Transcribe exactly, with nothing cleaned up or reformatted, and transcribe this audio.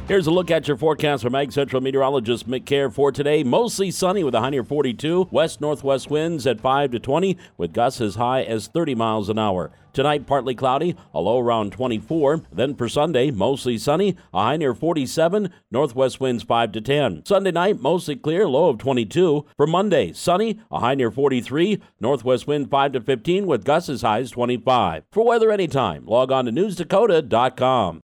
Here's a look at your forecast from Ag Central meteorologist Mick Care for today. Mostly sunny with a high near forty-two. West-northwest winds at five to twenty with gusts as high as thirty miles an hour. Tonight, partly cloudy, a low around twenty-four. Then for Sunday, mostly sunny, a high near forty-seven. Northwest winds five to ten. Sunday night, mostly clear, low of twenty-two. For Monday, sunny, a high near forty-three. Northwest wind five to fifteen with gusts as high as twenty-five. For weather anytime, log on to news dakota dot com.